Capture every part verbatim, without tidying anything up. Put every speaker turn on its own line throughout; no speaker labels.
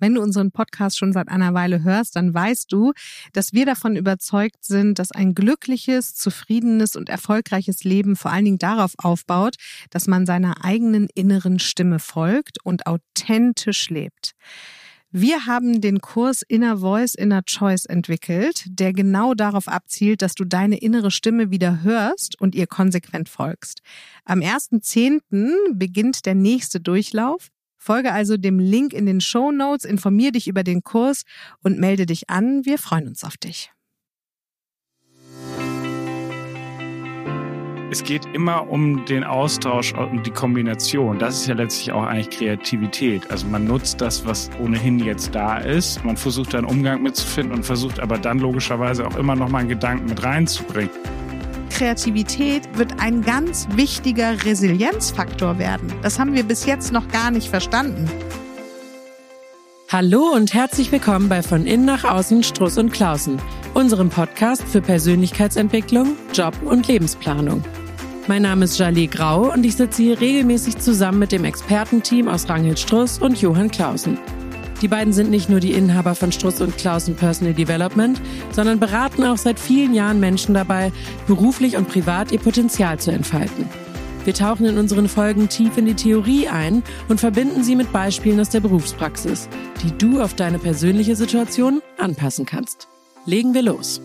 Wenn du unseren Podcast schon seit einer Weile hörst, dann weißt du, dass wir davon überzeugt sind, dass ein glückliches, zufriedenes und erfolgreiches Leben vor allen Dingen darauf aufbaut, dass man seiner eigenen inneren Stimme folgt und authentisch lebt. Wir haben den Kurs Inner Voice, Inner Choice entwickelt, der genau darauf abzielt, dass du deine innere Stimme wieder hörst und ihr konsequent folgst. Am ersten zehnten beginnt der nächste Durchlauf. Folge also dem Link in den Shownotes, informier dich über den Kurs und melde dich an. Wir freuen uns auf dich.
Es geht immer um den Austausch und die Kombination. Das ist ja letztlich auch eigentlich Kreativität. Also man nutzt das, was ohnehin jetzt da ist. Man versucht da einen Umgang mitzufinden und versucht aber dann logischerweise auch immer noch mal einen Gedanken mit reinzubringen.
Kreativität wird ein ganz wichtiger Resilienzfaktor werden. Das haben wir bis jetzt noch gar nicht verstanden.
Hallo und herzlich willkommen bei Von Innen nach Außen Struss und Clausen, unserem Podcast für Persönlichkeitsentwicklung, Job und Lebensplanung. Mein Name ist Jaleh Grau und ich sitze hier regelmäßig zusammen mit dem Expertenteam aus Ranghild Struss und Johann Clausen. Die beiden sind nicht nur die Inhaber von Struss und Clausen Personal Development, sondern beraten auch seit vielen Jahren Menschen dabei, beruflich und privat ihr Potenzial zu entfalten. Wir tauchen in unseren Folgen tief in die Theorie ein und verbinden sie mit Beispielen aus der Berufspraxis, die du auf deine persönliche Situation anpassen kannst. Legen wir los.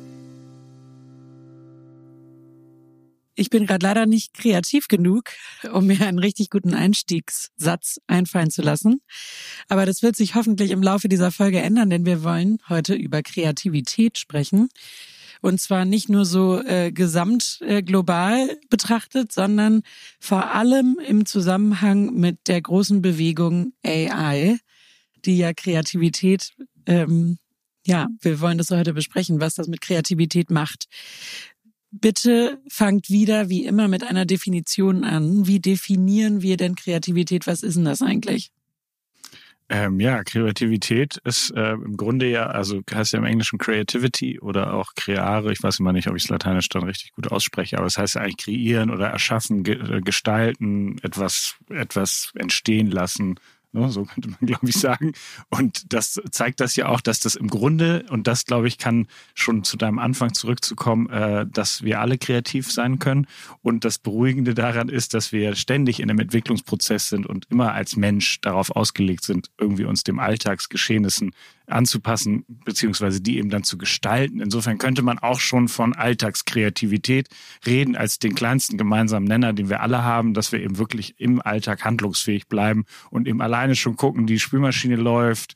Ich bin gerade leider nicht kreativ genug, um mir einen richtig guten Einstiegssatz einfallen zu lassen. Aber das wird sich hoffentlich im Laufe dieser Folge ändern, denn wir wollen heute über Kreativität sprechen. Und zwar nicht nur so äh, gesamt äh, global betrachtet, sondern vor allem im Zusammenhang mit der großen Bewegung A I, die ja Kreativität, ähm, ja, wir wollen das heute besprechen, was das mit Kreativität macht. Bitte fangt wieder wie immer mit einer Definition an. Wie definieren wir denn Kreativität? Was ist denn das eigentlich?
Ähm, ja, Kreativität ist äh, im Grunde ja, also heißt ja im Englischen Creativity oder auch creare. Ich weiß immer nicht, ob ich es lateinisch dann richtig gut ausspreche, aber es heißt ja eigentlich kreieren oder erschaffen, ge- gestalten, etwas, etwas entstehen lassen. So könnte man, glaube ich, sagen. Und das zeigt das ja auch, dass das im Grunde, und das, glaube ich, kann schon zu deinem Anfang zurückzukommen, äh, dass wir alle kreativ sein können. Und das Beruhigende daran ist, dass wir ständig in einem Entwicklungsprozess sind und immer als Mensch darauf ausgelegt sind, irgendwie uns dem Alltagsgeschehnissen anzupassen, beziehungsweise die eben dann zu gestalten. Insofern könnte man auch schon von Alltagskreativität reden als den kleinsten gemeinsamen Nenner, den wir alle haben, dass wir eben wirklich im Alltag handlungsfähig bleiben und eben alleine schon gucken, die Spülmaschine läuft,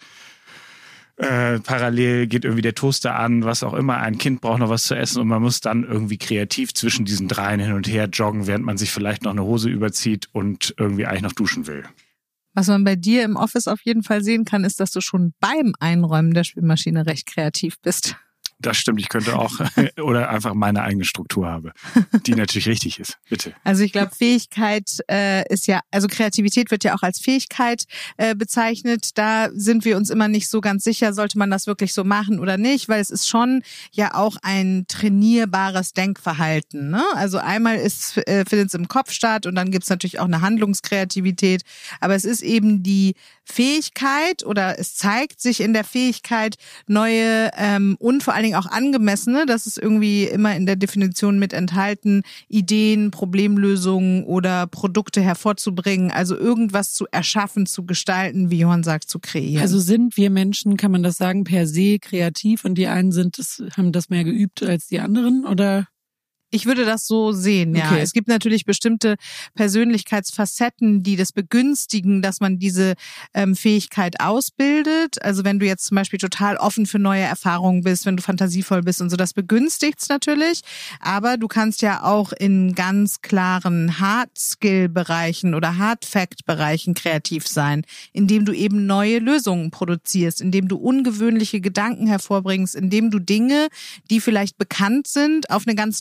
äh, parallel geht irgendwie der Toaster an, was auch immer, ein Kind braucht noch was zu essen und man muss dann irgendwie kreativ zwischen diesen dreien hin und her joggen, während man sich vielleicht noch eine Hose überzieht und irgendwie eigentlich noch duschen will.
Was man bei dir im Office auf jeden Fall sehen kann, ist, dass du schon beim Einräumen der Spülmaschine recht kreativ bist.
Das stimmt, ich könnte auch oder einfach meine eigene Struktur habe, die natürlich richtig ist. Bitte.
Also ich glaube, Fähigkeit äh, ist ja, also Kreativität wird ja auch als Fähigkeit äh, bezeichnet. Da sind wir uns immer nicht so ganz sicher, sollte man das wirklich so machen oder nicht, weil es ist schon ja auch ein trainierbares Denkverhalten. Ne? Also einmal ist äh, findet es im Kopf statt und dann gibt es natürlich auch eine Handlungskreativität. Aber es ist eben die Fähigkeit oder es zeigt sich in der Fähigkeit, neue ähm, und vor allen Dingen auch angemessene, das ist irgendwie immer in der Definition mit enthalten, Ideen, Problemlösungen oder Produkte hervorzubringen, also irgendwas zu erschaffen, zu gestalten, wie Johann sagt, zu kreieren.
Also sind wir Menschen, kann man das sagen, per se kreativ und die einen sind das, haben das mehr geübt als die anderen, oder?
Ich würde das so sehen, ja.
Okay.
Es gibt natürlich bestimmte Persönlichkeitsfacetten, die das begünstigen, dass man diese ähm, Fähigkeit ausbildet. Also wenn du jetzt zum Beispiel total offen für neue Erfahrungen bist, wenn du fantasievoll bist und so, das begünstigt's natürlich. Aber du kannst ja auch in ganz klaren Hard-Skill-Bereichen oder Hard-Fact-Bereichen kreativ sein, indem du eben neue Lösungen produzierst, indem du ungewöhnliche Gedanken hervorbringst, indem du Dinge, die vielleicht bekannt sind, auf eine ganz neue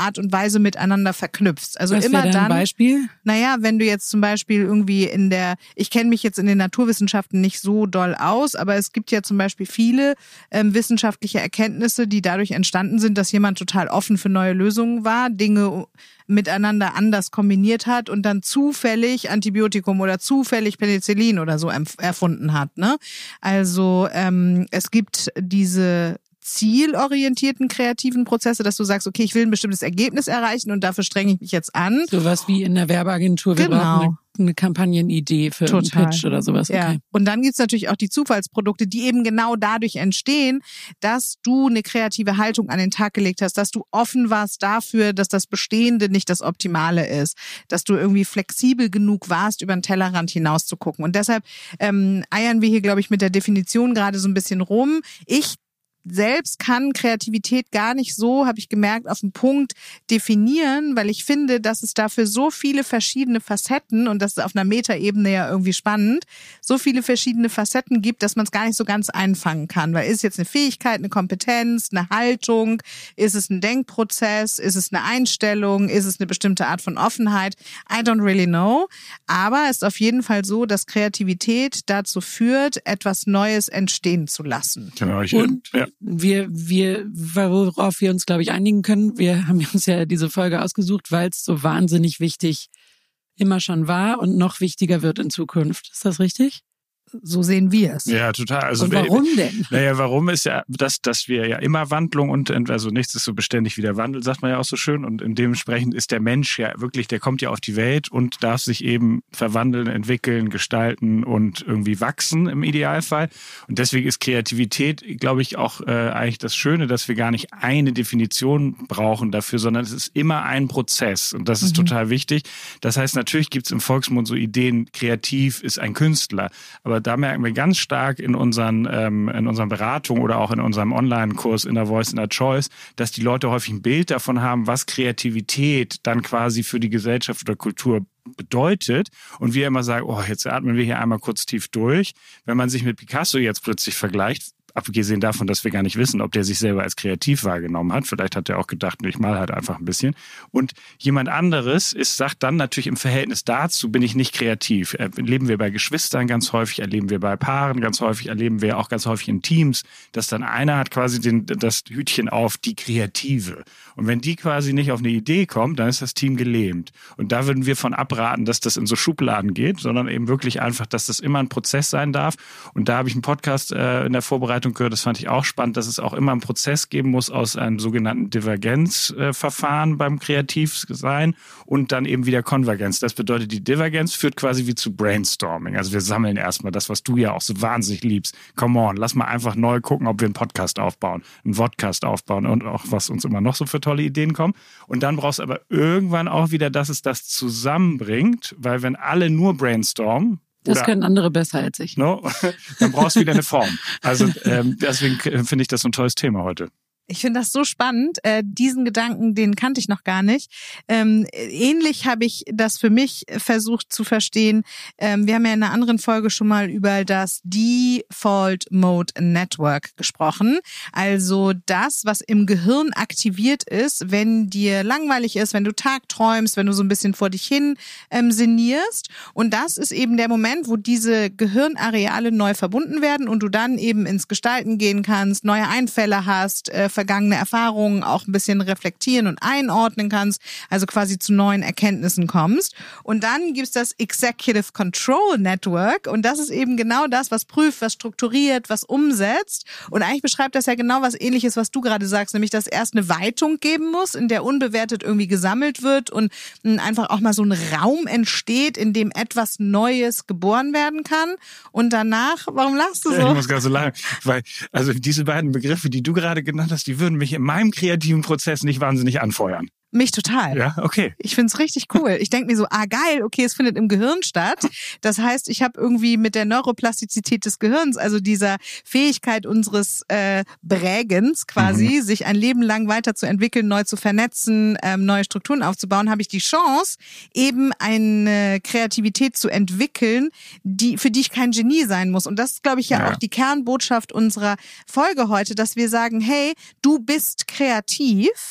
Art und Weise miteinander verknüpfst. Also
Was
immer
wäre
dann.
Ein Beispiel?
Naja, wenn du jetzt zum Beispiel irgendwie in der, ich kenne mich jetzt in den Naturwissenschaften nicht so doll aus, aber es gibt ja zum Beispiel viele ähm, wissenschaftliche Erkenntnisse, die dadurch entstanden sind, dass jemand total offen für neue Lösungen war, Dinge miteinander anders kombiniert hat und dann zufällig Antibiotikum oder zufällig Penicillin oder so erfunden hat. Ne? Also ähm, es gibt diese zielorientierten kreativen Prozesse, dass du sagst, okay, ich will ein bestimmtes Ergebnis erreichen und dafür strenge ich mich jetzt an.
Sowas wie in der Werbeagentur, wir
genau.
brauchen eine, eine Kampagnenidee für
Total.
einen Pitch oder sowas.
Ja.
Okay.
Und dann gibt's natürlich auch die Zufallsprodukte, die eben genau dadurch entstehen, dass du eine kreative Haltung an den Tag gelegt hast, dass du offen warst dafür, dass das Bestehende nicht das Optimale ist, dass du irgendwie flexibel genug warst, über den Tellerrand hinaus zu gucken. Und deshalb ähm, eiern wir hier, glaube ich, mit der Definition gerade so ein bisschen rum. Ich selbst kann Kreativität gar nicht so, habe ich gemerkt, auf den Punkt definieren, weil ich finde, dass es dafür so viele verschiedene Facetten, und das ist auf einer Metaebene ja irgendwie spannend, so viele verschiedene Facetten gibt, dass man es gar nicht so ganz einfangen kann. Weil ist es jetzt eine Fähigkeit, eine Kompetenz, eine Haltung, ist es ein Denkprozess, ist es eine Einstellung, ist es eine bestimmte Art von Offenheit? I don't really know. Aber es ist auf jeden Fall so, dass Kreativität dazu führt, etwas Neues entstehen zu lassen.
Genau, ich,
Und
ja.
wir, wir, worauf wir uns, glaube ich, einigen können, wir haben uns ja diese Folge ausgesucht, weil es so wahnsinnig wichtig immer schon war und noch wichtiger wird in Zukunft. Ist das richtig?
So sehen wir es.
Ja, total. Also
und warum denn?
Naja, warum ist ja, dass, dass wir ja immer Wandlung und, also nichts ist so beständig wie der Wandel, sagt man ja auch so schön. Und dementsprechend ist der Mensch ja wirklich, der kommt ja auf die Welt und darf sich eben verwandeln, entwickeln, gestalten und irgendwie wachsen im Idealfall. Und deswegen ist Kreativität, glaube ich, auch äh, eigentlich das Schöne, dass wir gar nicht eine Definition brauchen dafür, sondern es ist immer ein Prozess. Und das ist mhm. total wichtig. Das heißt, natürlich gibt es im Volksmund so Ideen, kreativ ist ein Künstler. Aber da merken wir ganz stark in unseren, ähm, in unseren Beratungen oder auch in unserem Online-Kurs Inner Voice, Inner Choice, dass die Leute häufig ein Bild davon haben, was Kreativität dann quasi für die Gesellschaft oder Kultur bedeutet. Und wir immer sagen, oh, jetzt atmen wir hier einmal kurz tief durch. Wenn man sich mit Picasso jetzt plötzlich vergleicht, abgesehen davon, dass wir gar nicht wissen, ob der sich selber als kreativ wahrgenommen hat. Vielleicht hat er auch gedacht, ich mal halt einfach ein bisschen. Und jemand anderes ist, sagt dann natürlich im Verhältnis dazu, bin ich nicht kreativ. Erleben wir bei Geschwistern ganz häufig, erleben wir bei Paaren ganz häufig, erleben wir auch ganz häufig in Teams, dass dann einer hat quasi den, das Hütchen auf, die Kreative. Und wenn die quasi nicht auf eine Idee kommt, dann ist das Team gelähmt. Und da würden wir von abraten, dass das in so Schubladen geht, sondern eben wirklich einfach, dass das immer ein Prozess sein darf. Und da habe ich einen Podcast äh, in der Vorbereitung gehört, das fand ich auch spannend, dass es auch immer einen Prozess geben muss aus einem sogenannten Divergenzverfahren beim Kreativsein und dann eben wieder Konvergenz. Das bedeutet, die Divergenz führt quasi wie zu Brainstorming. Also wir sammeln erstmal das, was du ja auch so wahnsinnig liebst. Come on, lass mal einfach neu gucken, ob wir einen Podcast aufbauen, einen Vodcast aufbauen und auch was uns immer noch so für tolle Ideen kommen. Und dann brauchst du aber irgendwann auch wieder, dass es das zusammenbringt, weil wenn alle nur brainstormen,
das
oder,
können andere besser als ich.
No, dann brauchst du wieder eine Form. Also ähm, deswegen finde ich das so ein tolles Thema heute.
Ich finde das so spannend. Äh, diesen Gedanken, den kannte ich noch gar nicht. Ähm, ähnlich habe ich das für mich versucht zu verstehen. Ähm, wir haben ja in einer anderen Folge schon mal über das Default Mode Network gesprochen. Also das, was im Gehirn aktiviert ist, wenn dir langweilig ist, wenn du tagträumst, wenn du so ein bisschen vor dich hin ähm, sinnierst. Und das ist eben der Moment, wo diese Gehirnareale neu verbunden werden und du dann eben ins Gestalten gehen kannst, neue Einfälle hast, äh, vergangene Erfahrungen auch ein bisschen reflektieren und einordnen kannst, also quasi zu neuen Erkenntnissen kommst. Und dann gibt's das Executive Control Network und das ist eben genau das, was prüft, was strukturiert, was umsetzt. Und eigentlich beschreibt das ja genau was Ähnliches, was du gerade sagst, nämlich dass erst eine Weitung geben muss, in der unbewertet irgendwie gesammelt wird und einfach auch mal so ein Raum entsteht, in dem etwas Neues geboren werden kann. Und danach, warum lachst du so?
Ich muss gerade so lachen, weil also diese beiden Begriffe, die du gerade genannt hast, die würden mich in meinem kreativen Prozess nicht wahnsinnig anfeuern.
Mich total.
Ja, okay.
Ich find's richtig cool. Ich denk mir so, ah geil, okay, es findet im Gehirn statt. Das heißt, ich habe irgendwie mit der Neuroplastizität des Gehirns, also dieser Fähigkeit unseres äh, Prägens quasi, mhm. sich ein Leben lang weiterzuentwickeln, neu zu vernetzen, ähm, neue Strukturen aufzubauen, habe ich die Chance, eben eine Kreativität zu entwickeln, die für die ich kein Genie sein muss. Und das ist, glaube ich, ja, ja auch die Kernbotschaft unserer Folge heute, dass wir sagen, hey, du bist kreativ.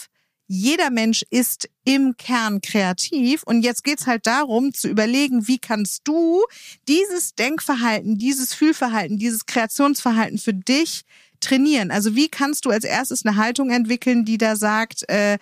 jeder Mensch ist im Kern kreativ und jetzt geht's halt darum zu überlegen, wie kannst du dieses Denkverhalten, dieses Fühlverhalten, dieses Kreationsverhalten für dich trainieren? Also wie kannst du als erstes eine Haltung entwickeln, die da sagt, äh,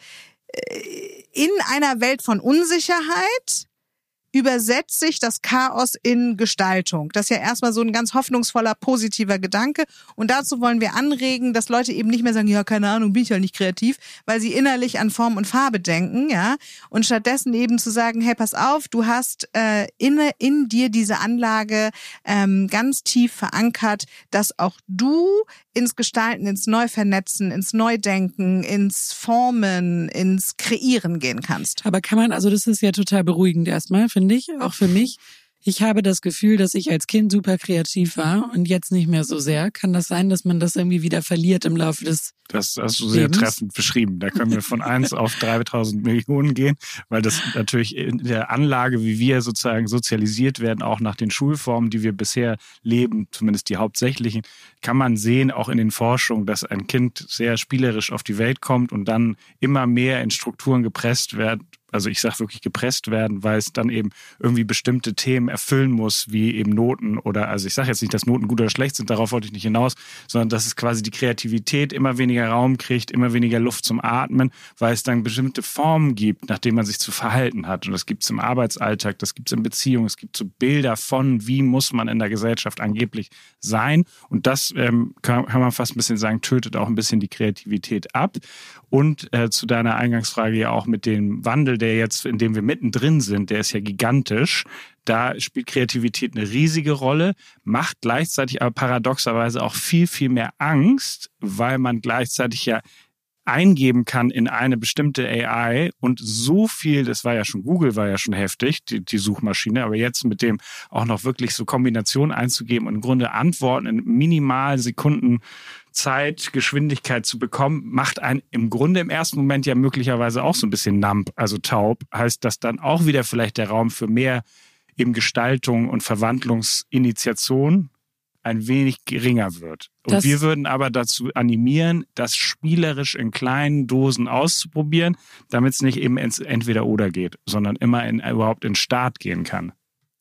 in einer Welt von Unsicherheit übersetzt sich das Chaos in Gestaltung. Das ist ja erstmal so ein ganz hoffnungsvoller, positiver Gedanke. Und dazu wollen wir anregen, dass Leute eben nicht mehr sagen, ja, keine Ahnung, bin ich halt nicht kreativ, weil sie innerlich an Form und Farbe denken, ja. Und stattdessen eben zu sagen, hey, pass auf, du hast äh, in, in dir diese Anlage ähm, ganz tief verankert, dass auch du ins Gestalten, ins Neuvernetzen, ins Neudenken, ins Formen, ins Kreieren gehen kannst.
Aber kann man, also das ist ja total beruhigend erstmal, finde ich, auch für mich. Ich habe das Gefühl, dass ich als Kind super kreativ war und jetzt nicht mehr so sehr. Kann das sein, dass man das irgendwie wieder verliert im Laufe des
Das hast du sehr
Lebens?
treffend beschrieben. Da können wir von eins auf dreitausend Millionen gehen, weil das natürlich in der Anlage, wie wir sozusagen sozialisiert werden, auch nach den Schulformen, die wir bisher leben, zumindest die hauptsächlichen, kann man sehen, auch in den Forschungen, dass ein Kind sehr spielerisch auf die Welt kommt und dann immer mehr in Strukturen gepresst wird. Also ich sage wirklich gepresst werden, weil es dann eben irgendwie bestimmte Themen erfüllen muss, wie eben Noten oder, also ich sage jetzt nicht, dass Noten gut oder schlecht sind, darauf wollte ich nicht hinaus, sondern dass es quasi die Kreativität immer weniger Raum kriegt, immer weniger Luft zum Atmen, weil es dann bestimmte Formen gibt, nach denen man sich zu verhalten hat. Und das gibt es im Arbeitsalltag, das gibt es in Beziehungen, es gibt so Bilder von, wie muss man in der Gesellschaft angeblich sein. Und das ähm, kann, kann man fast ein bisschen sagen, tötet auch ein bisschen die Kreativität ab. Und äh, zu deiner Eingangsfrage ja auch mit dem Wandel, der jetzt, in dem wir mittendrin sind, der ist ja gigantisch. Da spielt Kreativität eine riesige Rolle, macht gleichzeitig aber paradoxerweise auch viel, viel mehr Angst, weil man gleichzeitig ja eingeben kann in eine bestimmte A I und so viel, das war ja schon, Google war ja schon heftig, die, die Suchmaschine, aber jetzt mit dem auch noch wirklich so Kombinationen einzugeben und im Grunde Antworten in minimalen Sekunden Zeit, Geschwindigkeit zu bekommen, macht einen im Grunde im ersten Moment ja möglicherweise auch so ein bisschen numb, also taub, heißt das dann auch wieder vielleicht der Raum für mehr eben Gestaltung und Verwandlungsinitiation ein wenig geringer wird. Und das wir würden aber dazu animieren, das spielerisch in kleinen Dosen auszuprobieren, damit es nicht eben ins Entweder-Oder geht, sondern immer in, überhaupt in Start gehen kann.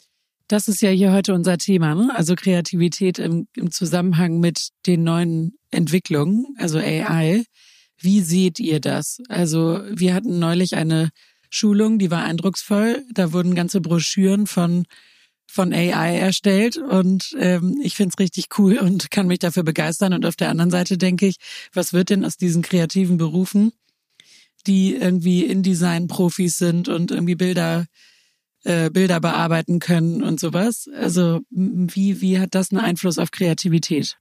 Das ist ja hier heute unser Thema, ne? Also Kreativität im, im Zusammenhang mit den neuen Entwicklungen, also A I. Wie seht ihr das? Also wir hatten neulich eine Schulung, die war eindrucksvoll. Da wurden ganze Broschüren von von A I erstellt und ähm, ich find's richtig cool und kann mich dafür begeistern. Und auf der anderen Seite denke ich, was wird denn aus diesen kreativen Berufen, die irgendwie InDesign-Profis sind und irgendwie Bilder äh, Bilder bearbeiten können und sowas? Also wie wie hat das einen Einfluss auf Kreativität?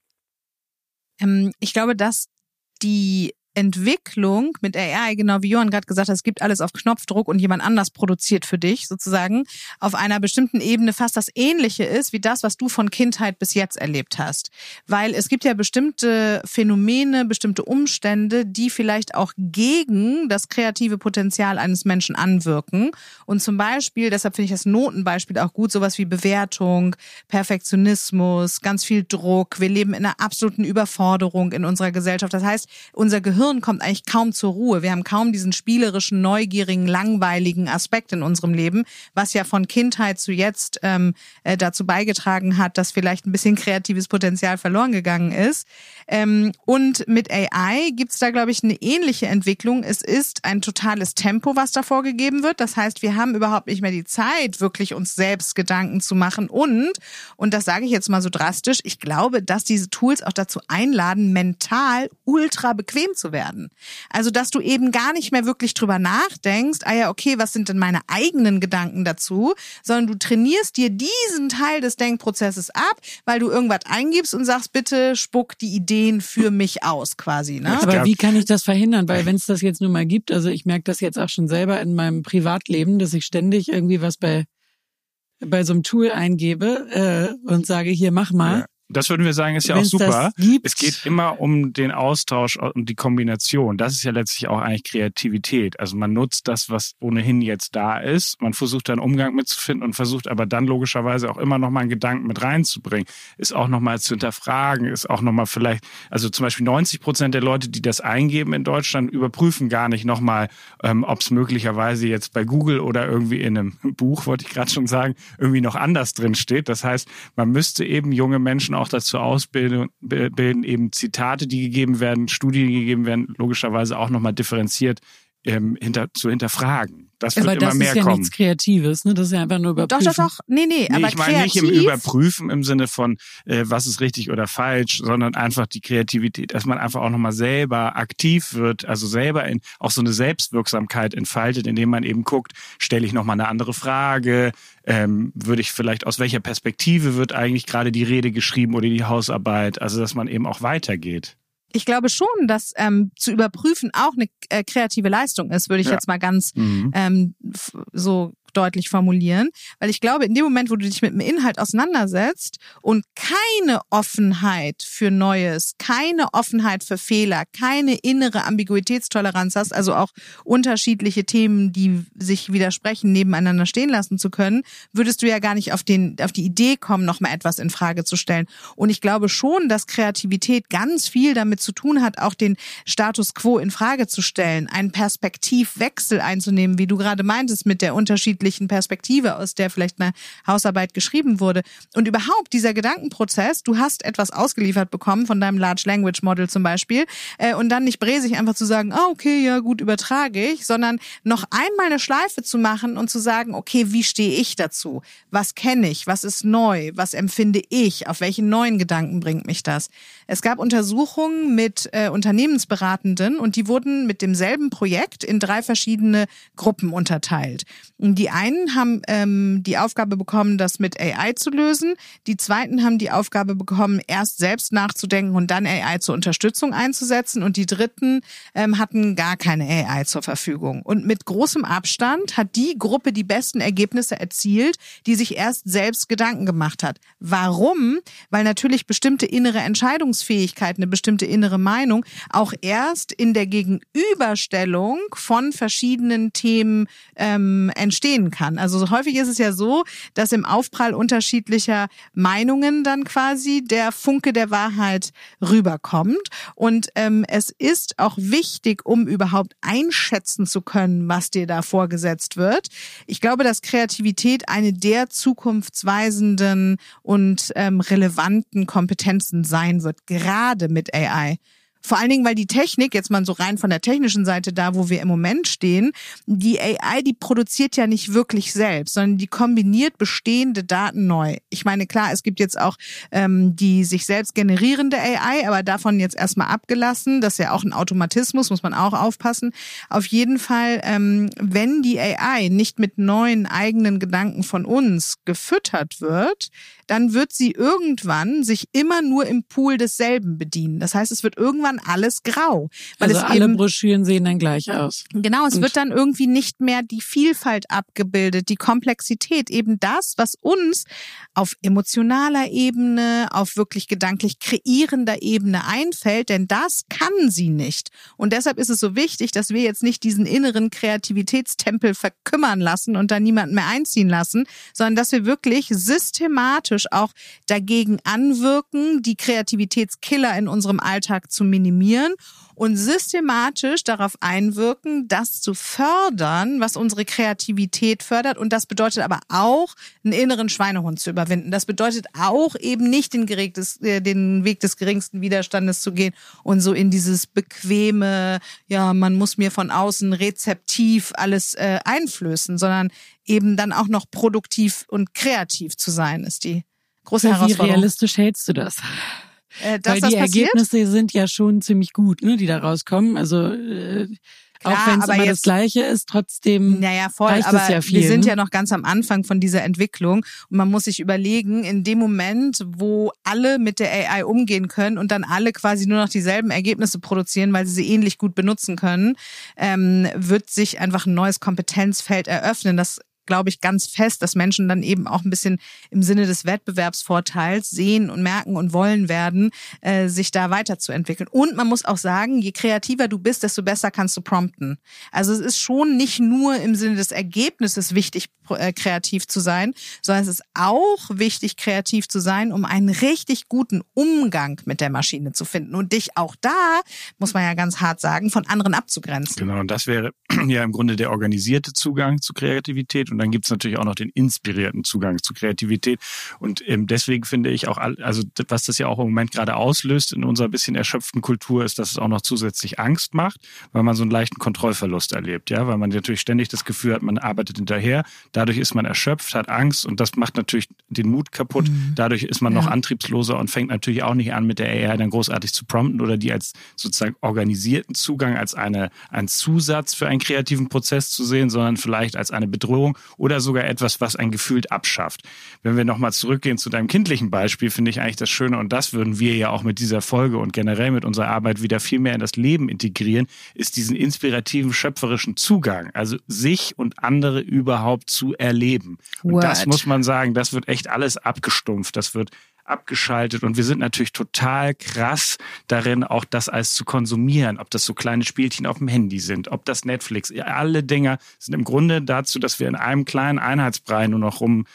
Ähm, ich glaube, dass die Entwicklung mit A I, genau wie Johann gerade gesagt hat, es gibt alles auf Knopfdruck und jemand anders produziert für dich sozusagen, auf einer bestimmten Ebene fast das Ähnliche ist, wie das, was du von Kindheit bis jetzt erlebt hast. Weil es gibt ja bestimmte Phänomene, bestimmte Umstände, die vielleicht auch gegen das kreative Potenzial eines Menschen anwirken. Und zum Beispiel, deshalb finde ich das Notenbeispiel auch gut, sowas wie Bewertung, Perfektionismus, ganz viel Druck. Wir leben in einer absoluten Überforderung in unserer Gesellschaft. Das heißt, unser Gehirn kommt eigentlich kaum zur Ruhe. Wir haben kaum diesen spielerischen, neugierigen, langweiligen Aspekt in unserem Leben, was ja von Kindheit zu jetzt ähm, äh, dazu beigetragen hat, dass vielleicht ein bisschen kreatives Potenzial verloren gegangen ist. Ähm, und mit A I gibt's da, glaube ich, eine ähnliche Entwicklung. Es ist ein totales Tempo, was da vorgegeben wird. Das heißt, wir haben überhaupt nicht mehr die Zeit, wirklich uns selbst Gedanken zu machen. Und, und das sage ich jetzt mal so drastisch, ich glaube, dass diese Tools auch dazu einladen, mental ultra bequem zu werden. werden. Also, dass du eben gar nicht mehr wirklich drüber nachdenkst, ah ja, okay, was sind denn meine eigenen Gedanken dazu, sondern du trainierst dir diesen Teil des Denkprozesses ab, weil du irgendwas eingibst und sagst, bitte spuck die Ideen für mich aus, quasi. Ne?
Aber wie kann ich das verhindern? Weil wenn es das jetzt nun mal gibt, also ich merke das jetzt auch schon selber in meinem Privatleben, dass ich ständig irgendwie was bei bei so einem Tool eingebe äh, und sage, hier, mach mal.
Ja. Das würden wir sagen, ist ja
Wenn's
auch super.
das gibt.
Es geht immer um den Austausch und die Kombination. Das ist ja letztlich auch eigentlich Kreativität. Also man nutzt das, was ohnehin jetzt da ist. Man versucht dann Umgang mitzufinden und versucht aber dann logischerweise auch immer nochmal einen Gedanken mit reinzubringen. Ist auch nochmal zu hinterfragen, ist auch nochmal vielleicht, also zum Beispiel neunzig Prozent der Leute, die das eingeben in Deutschland, überprüfen gar nicht nochmal, ähm, ob es möglicherweise jetzt bei Google oder irgendwie in einem Buch, wollte ich gerade schon sagen, irgendwie noch anders drin steht. Das heißt, man müsste eben junge Menschen auch dazu ausbilden, bilden, eben Zitate, die gegeben werden, Studien, die gegeben werden, logischerweise auch nochmal differenziert ähm, hinter, zu hinterfragen. Das wird
aber
immer
das
mehr
ist ja
kommen.
Nichts Kreatives, ne? Das ist ja einfach nur überprüfen.
Doch, doch, doch. Nee, nee,
nee
aber
ich meine
kreativ.
nicht im Überprüfen im Sinne von, äh, was ist richtig oder falsch, sondern einfach die Kreativität, dass man einfach auch nochmal selber aktiv wird, also selber in, auch so eine Selbstwirksamkeit entfaltet, indem man eben guckt, stelle ich nochmal eine andere Frage, ähm, würde ich vielleicht, aus welcher Perspektive wird eigentlich gerade die Rede geschrieben oder die Hausarbeit, also dass man eben auch weitergeht.
Ich glaube schon, dass ähm, zu überprüfen auch eine äh, kreative Leistung ist, würde ich
Ja.
jetzt mal ganz
Mhm.
ähm, f- so deutlich formulieren. Weil ich glaube, in dem Moment, wo du dich mit dem Inhalt auseinandersetzt und keine Offenheit für Neues, keine Offenheit für Fehler, keine innere Ambiguitätstoleranz hast, also auch unterschiedliche Themen, die sich widersprechen, nebeneinander stehen lassen zu können, würdest du ja gar nicht auf den, auf die Idee kommen, nochmal etwas in Frage zu stellen. Und ich glaube schon, dass Kreativität ganz viel damit zu tun hat, auch den Status quo in Frage zu stellen, einen Perspektivwechsel einzunehmen, wie du gerade meintest, mit der unterschiedlichen Perspektive, aus der vielleicht eine Hausarbeit geschrieben wurde. Und überhaupt dieser Gedankenprozess, du hast etwas ausgeliefert bekommen von deinem Large Language Model zum Beispiel, äh, und dann nicht bräsig einfach zu sagen, ah, okay, ja gut, übertrage ich, sondern noch einmal eine Schleife zu machen und zu sagen, okay, wie stehe ich dazu? Was kenne ich? Was ist neu? Was empfinde ich? Auf welche neuen Gedanken bringt mich das? Es gab Untersuchungen mit äh, Unternehmensberatenden und die wurden mit demselben Projekt in drei verschiedene Gruppen unterteilt. Die einen haben ähm, die Aufgabe bekommen, das mit A I zu lösen. Die zweiten haben die Aufgabe bekommen, erst selbst nachzudenken und dann A I zur Unterstützung einzusetzen. Und die dritten ähm, hatten gar keine A I zur Verfügung. Und mit großem Abstand hat die Gruppe die besten Ergebnisse erzielt, die sich erst selbst Gedanken gemacht hat. Warum? Weil natürlich bestimmte innere Entscheidungsfähigkeit, eine bestimmte innere Meinung auch erst in der Gegenüberstellung von verschiedenen Themen ähm, entstehen kann. Also häufig ist es ja so, dass im Aufprall unterschiedlicher Meinungen dann quasi der Funke der Wahrheit rüberkommt. Und ähm, es ist auch wichtig, um überhaupt einschätzen zu können, was dir da vorgesetzt wird. Ich glaube, dass Kreativität eine der zukunftsweisenden und ähm, relevanten Kompetenzen sein wird, gerade mit A I. Vor allen Dingen, weil die Technik, jetzt mal so rein von der technischen Seite da, wo wir im Moment stehen, die A I, die produziert ja nicht wirklich selbst, sondern die kombiniert bestehende Daten neu. Ich meine, klar, es gibt jetzt auch ähm, die sich selbst generierende A I, aber davon jetzt erstmal abgelassen. Das ist ja auch ein Automatismus, muss man auch aufpassen. Auf jeden Fall, ähm, wenn die A I nicht mit neuen eigenen Gedanken von uns gefüttert wird, dann wird sie irgendwann sich immer nur im Pool desselben bedienen. Das heißt, es wird irgendwann alles grau. Weil
also
es
alle
eben,
Broschüren sehen dann gleich aus.
Genau, es
Und
wird dann irgendwie nicht mehr die Vielfalt abgebildet, die Komplexität, eben das, was uns auf emotionaler Ebene, auf wirklich gedanklich kreierender Ebene einfällt, denn das kann sie nicht. Und deshalb ist es so wichtig, dass wir jetzt nicht diesen inneren Kreativitätstempel verkümmern lassen und da niemanden mehr einziehen lassen, sondern dass wir wirklich systematisch auch dagegen anwirken, die Kreativitätskiller in unserem Alltag zu minimieren und systematisch darauf einwirken, das zu fördern, was unsere Kreativität fördert. Und das bedeutet aber auch, einen inneren Schweinehund zu überwinden. Das bedeutet auch eben nicht den, geregtes, äh, den Weg des geringsten Widerstandes zu gehen und so in dieses bequeme, ja, man muss mir von außen rezeptiv alles äh, einflößen, sondern eben dann auch noch produktiv und kreativ zu sein, ist die große
Wie
Herausforderung.
realistisch hältst du das?
Äh, dass
Weil
das
die
passiert?
Ergebnisse sind ja schon ziemlich gut, ne, die da rauskommen. Also äh,
Klar,
auch wenn es
aber
immer
jetzt-
das Gleiche ist, trotzdem
Naja, voll,
reicht
aber
es ja viel.
wir sind
ne?
ja noch ganz am Anfang von dieser Entwicklung und man muss sich überlegen, in dem Moment, wo alle mit der A I umgehen können und dann alle quasi nur noch dieselben Ergebnisse produzieren, weil sie sie ähnlich gut benutzen können, ähm, wird sich einfach ein neues Kompetenzfeld eröffnen, das glaube ich, ganz fest, dass Menschen dann eben auch ein bisschen im Sinne des Wettbewerbsvorteils sehen und merken und wollen werden, äh, sich da weiterzuentwickeln. Und man muss auch sagen, je kreativer du bist, desto besser kannst du prompten. Also es ist schon nicht nur im Sinne des Ergebnisses wichtig, äh, kreativ zu sein, sondern es ist auch wichtig, kreativ zu sein, um einen richtig guten Umgang mit der Maschine zu finden und dich auch da, muss man ja ganz hart sagen, von anderen abzugrenzen.
Genau, und das wäre ja im Grunde der organisierte Zugang zu Kreativität. Und dann gibt es natürlich auch noch den inspirierten Zugang zu Kreativität. Und ähm, deswegen finde ich auch, also was das ja auch im Moment gerade auslöst in unserer bisschen erschöpften Kultur, ist, dass es auch noch zusätzlich Angst macht, weil man so einen leichten Kontrollverlust erlebt. Ja, weil man natürlich ständig das Gefühl hat, man arbeitet hinterher. Dadurch ist man erschöpft, hat Angst und das macht natürlich den Mut kaputt. Mhm. Dadurch ist man ja. noch antriebsloser und fängt natürlich auch nicht an, mit der A I dann großartig zu prompten oder die als sozusagen organisierten Zugang, als eine, ein Zusatz für einen kreativen Prozess zu sehen, sondern vielleicht als eine Bedrohung oder sogar etwas, was ein gefühlt abschafft. Wenn wir nochmal zurückgehen zu deinem kindlichen Beispiel, finde ich eigentlich das Schöne, und das würden wir ja auch mit dieser Folge und generell mit unserer Arbeit wieder viel mehr in das Leben integrieren, ist diesen inspirativen, schöpferischen Zugang, also sich und andere überhaupt zu erleben. Und
Word.
Das muss man sagen, das wird echt alles abgestumpft, das wird abgeschaltet und wir sind natürlich total krass darin, auch das alles zu konsumieren, ob das so kleine Spielchen auf dem Handy sind, ob das Netflix, alle Dinger sind im Grunde dazu, dass wir in einem kleinen Einheitsbrei nur noch rumsuhlen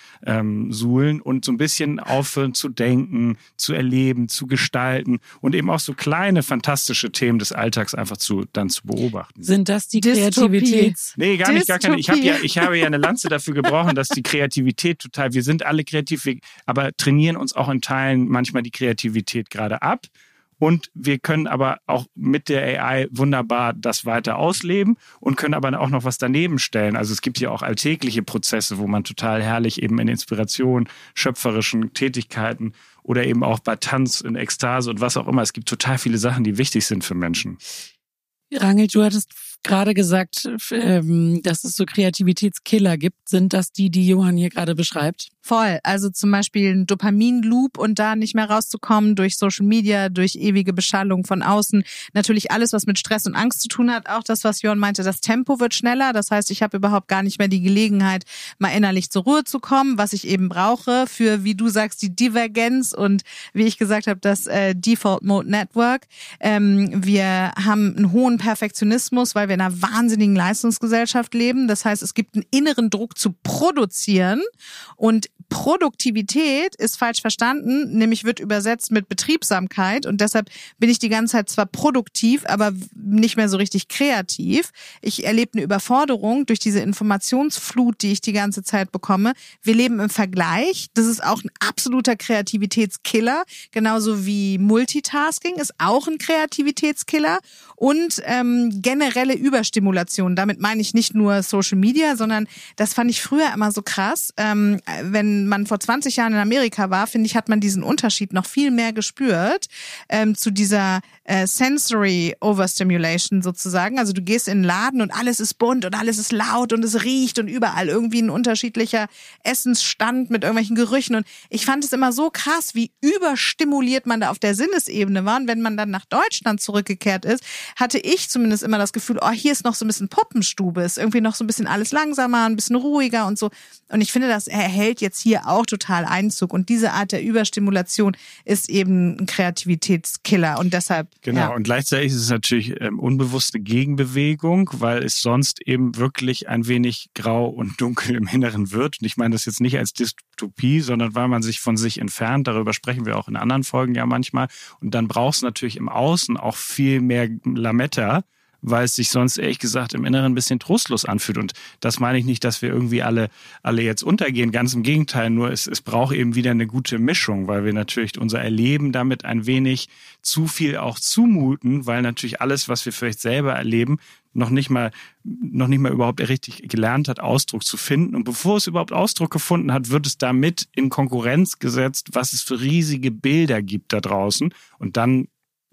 ähm, und so ein bisschen aufhören zu denken, zu erleben, zu gestalten und eben auch so kleine, fantastische Themen des Alltags einfach zu dann zu beobachten.
Sind das die
Dystopie.
Kreativitäts?
Nee, gar nicht, gar keine. Ich habe ja, ich habe ja eine Lanze dafür gebrochen, dass die Kreativität total, wir sind alle kreativ, aber trainieren uns auch in Teilen manchmal die Kreativität gerade ab. Und wir können aber auch mit der A I wunderbar das weiter ausleben und können aber auch noch was daneben stellen. Also es gibt ja auch alltägliche Prozesse, wo man total herrlich eben in Inspiration, schöpferischen Tätigkeiten oder eben auch bei Tanz, in Ekstase und was auch immer. Es gibt total viele Sachen, die wichtig sind für Menschen.
Rangel, du hattest gerade gesagt, dass es so Kreativitätskiller gibt. Sind das die, die Johann hier gerade beschreibt?
Voll. Also zum Beispiel ein Dopaminloop und da nicht mehr rauszukommen durch Social Media, durch ewige Beschallung von außen. Natürlich alles, was mit Stress und Angst zu tun hat. Auch das, was Johann meinte, das Tempo wird schneller. Das heißt, ich habe überhaupt gar nicht mehr die Gelegenheit, mal innerlich zur Ruhe zu kommen, was ich eben brauche für, wie du sagst, die Divergenz und wie ich gesagt habe, das äh, Default Mode Network. Ähm, wir haben einen hohen Perfektionismus, weil wir in einer wahnsinnigen Leistungsgesellschaft leben. Das heißt, es gibt einen inneren Druck zu produzieren und Produktivität ist falsch verstanden, nämlich wird übersetzt mit Betriebsamkeit und deshalb bin ich die ganze Zeit zwar produktiv, aber nicht mehr so richtig kreativ. Ich erlebe eine Überforderung durch diese Informationsflut, die ich die ganze Zeit bekomme. Wir leben im Vergleich. Das ist auch ein absoluter Kreativitätskiller, genauso wie Multitasking ist auch ein Kreativitätskiller und ähm, generelle Überstimulation. Damit meine ich nicht nur Social Media, sondern das fand ich früher immer so krass. Ähm, wenn man vor zwanzig Jahren in Amerika war, finde ich, hat man diesen Unterschied noch viel mehr gespürt ähm, zu dieser äh, Sensory Overstimulation sozusagen. Also du gehst in einen Laden und alles ist bunt und alles ist laut und es riecht und überall irgendwie ein unterschiedlicher Essensstand mit irgendwelchen Gerüchen. Und ich fand es immer so krass, wie überstimuliert man da auf der Sinnesebene war. Und wenn man dann nach Deutschland zurückgekehrt ist, hatte ich zumindest immer das Gefühl, oh, hier ist noch so ein bisschen Puppenstube, ist irgendwie noch so ein bisschen alles langsamer, ein bisschen ruhiger und so. Und ich finde, das erhält jetzt hier auch total Einzug. Und diese Art der Überstimulation ist eben ein Kreativitätskiller. Und deshalb.
Genau.
Ja.
Und gleichzeitig ist es natürlich ähm, unbewusste Gegenbewegung, weil es sonst eben wirklich ein wenig grau und dunkel im Inneren wird. Und ich meine das jetzt nicht als Dystopie, sondern weil man sich von sich entfernt. Darüber sprechen wir auch in anderen Folgen ja manchmal. Und dann braucht es natürlich im Außen auch viel mehr Lametta, weil es sich sonst ehrlich gesagt im Inneren ein bisschen trostlos anfühlt. Und das meine ich nicht, dass wir irgendwie alle alle jetzt untergehen. Ganz im Gegenteil, nur es, es braucht eben wieder eine gute Mischung, weil wir natürlich unser Erleben damit ein wenig zu viel auch zumuten, weil natürlich alles, was wir vielleicht selber erleben, noch nicht mal noch nicht mal überhaupt richtig gelernt hat, Ausdruck zu finden. Und bevor es überhaupt Ausdruck gefunden hat, wird es damit in Konkurrenz gesetzt, was es für riesige Bilder gibt da draußen. Und dann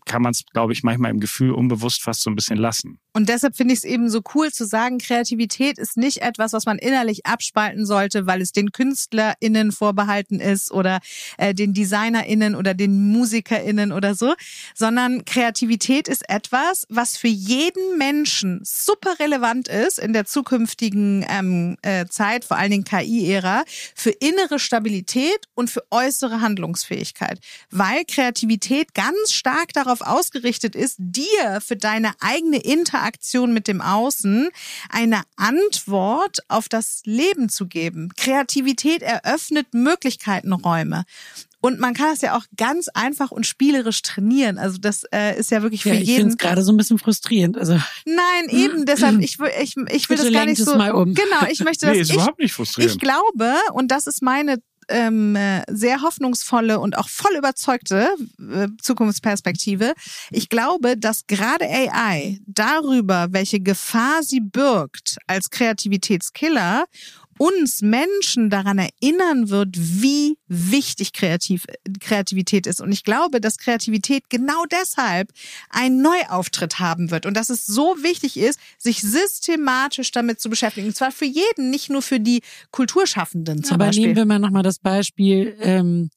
kann man es, glaube ich, manchmal im Gefühl unbewusst fast so ein bisschen lassen.
Und deshalb finde ich es eben so cool zu sagen, Kreativität ist nicht etwas, was man innerlich abspalten sollte, weil es den KünstlerInnen vorbehalten ist oder äh, den DesignerInnen oder den MusikerInnen oder so, sondern Kreativität ist etwas, was für jeden Menschen super relevant ist in der zukünftigen ähm, äh, Zeit, vor allen Dingen K I-Ära, für innere Stabilität und für äußere Handlungsfähigkeit, weil Kreativität ganz stark darauf ausgerichtet ist, dir für deine eigene Interaktion mit dem Außen eine Antwort auf das Leben zu geben. Kreativität eröffnet Möglichkeitenräume. Und man kann das ja auch ganz einfach und spielerisch trainieren. Also das äh, ist ja wirklich für
ja,
jeden.
Ich finde es gerade so ein bisschen frustrierend. Also
nein, eben deshalb. Ich will, ich, ich will
Bitte
das gar nicht so.
Mal um.
Genau, ich möchte das.
Nee, ist
ich,
überhaupt nicht frustrierend.
Ich glaube, und das ist meine ähm, sehr hoffnungsvolle und auch voll überzeugte äh, Zukunftsperspektive. Ich glaube, dass gerade A I darüber, welche Gefahr sie birgt als Kreativitätskiller, uns Menschen daran erinnern wird, wie wichtig Kreativ, Kreativität ist. Und ich glaube, dass Kreativität genau deshalb einen Neuauftritt haben wird und dass es so wichtig ist, sich systematisch damit zu beschäftigen. Und zwar für jeden, nicht nur für die Kulturschaffenden zum
Aber
Beispiel.
nehmen wir mal nochmal das Beispiel, ähm,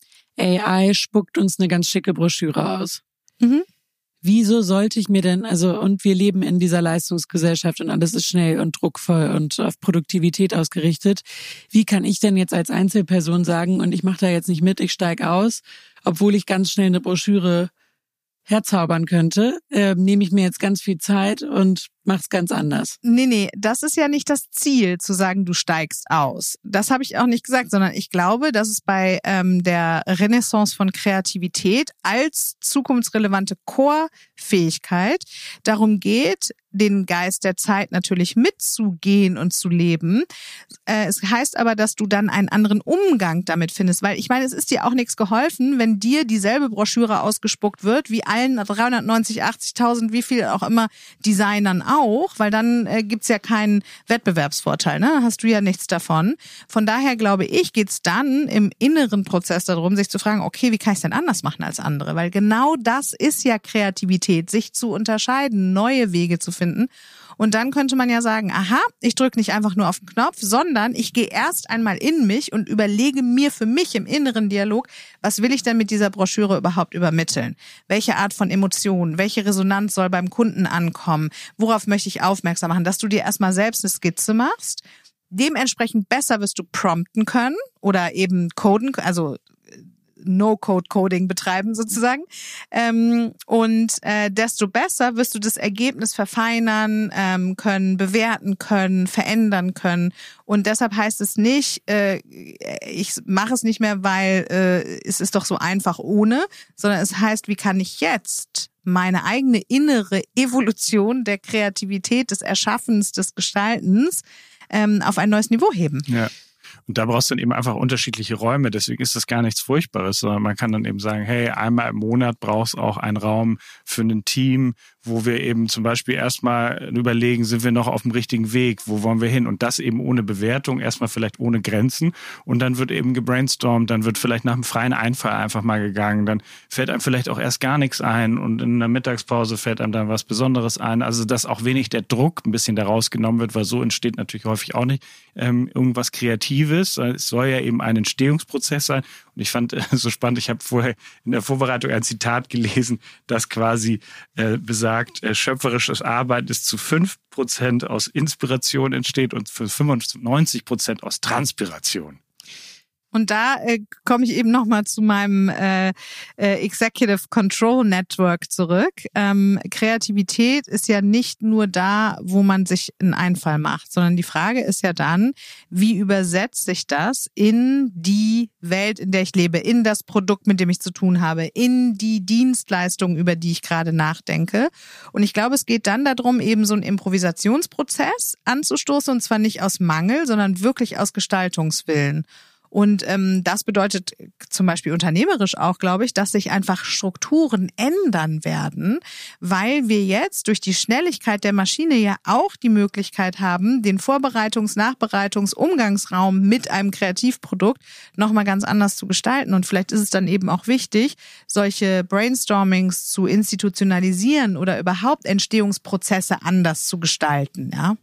A I spuckt uns eine ganz schicke Broschüre aus.
Mhm.
Wieso sollte ich mir denn, also, und wir leben in dieser Leistungsgesellschaft und alles ist schnell und druckvoll und auf Produktivität ausgerichtet. Wie kann ich denn jetzt als Einzelperson sagen, und ich mache da jetzt nicht mit, ich steige aus, obwohl ich ganz schnell eine Broschüre herzaubern könnte, äh, nehme ich mir jetzt ganz viel Zeit und mach's ganz anders.
Nee, nee, das ist ja nicht das Ziel, zu sagen, du steigst aus. Das habe ich auch nicht gesagt, sondern ich glaube, dass es bei ähm, der Renaissance von Kreativität als zukunftsrelevante Core-Fähigkeit darum geht, den Geist der Zeit natürlich mitzugehen und zu leben. Äh, es heißt aber, dass du dann einen anderen Umgang damit findest, weil ich meine, es ist dir auch nichts geholfen, wenn dir dieselbe Broschüre ausgespuckt wird, wie allen dreihundertneunzig, achtzigtausend, wie viel auch immer Designern auch, weil dann äh, gibt's ja keinen Wettbewerbsvorteil, ne? Hast du ja nichts davon. Von daher glaube ich, geht's dann im inneren Prozess darum, sich zu fragen, okay, wie kann ich denn anders machen als andere? Weil genau das ist ja Kreativität, sich zu unterscheiden, neue Wege zu finden. Und dann könnte man ja sagen, aha, ich drücke nicht einfach nur auf den Knopf, sondern ich gehe erst einmal in mich und überlege mir für mich im inneren Dialog, was will ich denn mit dieser Broschüre überhaupt übermitteln? Welche Art von Emotionen, welche Resonanz soll beim Kunden ankommen? Worauf möchte ich aufmerksam machen? Dass du dir erstmal selbst eine Skizze machst. Dementsprechend besser wirst du prompten können oder eben coden, also No-Code-Coding betreiben sozusagen. Ähm, und äh, desto besser wirst du das Ergebnis verfeinern ähm, können, bewerten können, verändern können. Und deshalb heißt es nicht, äh, ich mache es nicht mehr, weil äh, es ist doch so einfach ohne, sondern es heißt, wie kann ich jetzt meine eigene innere Evolution der Kreativität, des Erschaffens, des Gestaltens ähm, auf ein neues Niveau heben.
Ja. Und da brauchst du dann eben einfach unterschiedliche Räume. Deswegen ist das gar nichts Furchtbares, sondern man kann dann eben sagen, hey, einmal im Monat brauchst du auch einen Raum für ein Team, wo wir eben zum Beispiel erstmal überlegen, sind wir noch auf dem richtigen Weg, wo wollen wir hin? Und das eben ohne Bewertung, erstmal vielleicht ohne Grenzen. Und dann wird eben gebrainstormt, dann wird vielleicht nach einem freien Einfall einfach mal gegangen, dann fällt einem vielleicht auch erst gar nichts ein und in der Mittagspause fällt einem dann was Besonderes ein. Also dass auch wenig der Druck ein bisschen daraus genommen wird, weil so entsteht natürlich häufig auch nicht ähm, irgendwas Kreatives. Es soll ja eben ein Entstehungsprozess sein. Und ich fand äh, so spannend, ich habe vorher in der Vorbereitung ein Zitat gelesen, das quasi äh, besagt, äh, schöpferisches Arbeiten ist zu fünf Prozent aus Inspiration entsteht und für fünfundneunzig Prozent aus Transpiration.
Und da äh, komme ich eben nochmal zu meinem äh, äh, Executive Control Network zurück. Ähm, Kreativität ist ja nicht nur da, wo man sich einen Einfall macht, sondern die Frage ist ja dann, wie übersetze ich das in die Welt, in der ich lebe, in das Produkt, mit dem ich zu tun habe, in die Dienstleistung, über die ich gerade nachdenke. Und ich glaube, es geht dann darum, eben so einen Improvisationsprozess anzustoßen, und zwar nicht aus Mangel, sondern wirklich aus Gestaltungswillen. Und ähm, das bedeutet zum Beispiel unternehmerisch auch, glaube ich, dass sich einfach Strukturen ändern werden, weil wir jetzt durch die Schnelligkeit der Maschine ja auch die Möglichkeit haben, den Vorbereitungs-, Nachbereitungs-, Umgangsraum mit einem Kreativprodukt nochmal ganz anders zu gestalten. Und vielleicht ist es dann eben auch wichtig, solche Brainstormings zu institutionalisieren oder überhaupt Entstehungsprozesse anders zu gestalten, ja.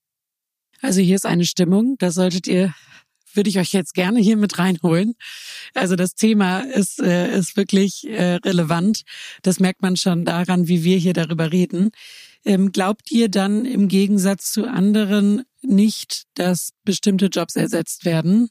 Also hier ist eine Stimmung, da solltet ihr, würde ich euch jetzt gerne hier mit reinholen. Also das Thema ist, äh, ist wirklich äh, relevant. Das merkt man schon daran, wie wir hier darüber reden. Ähm, glaubt ihr dann im Gegensatz zu anderen nicht, dass bestimmte Jobs ersetzt werden?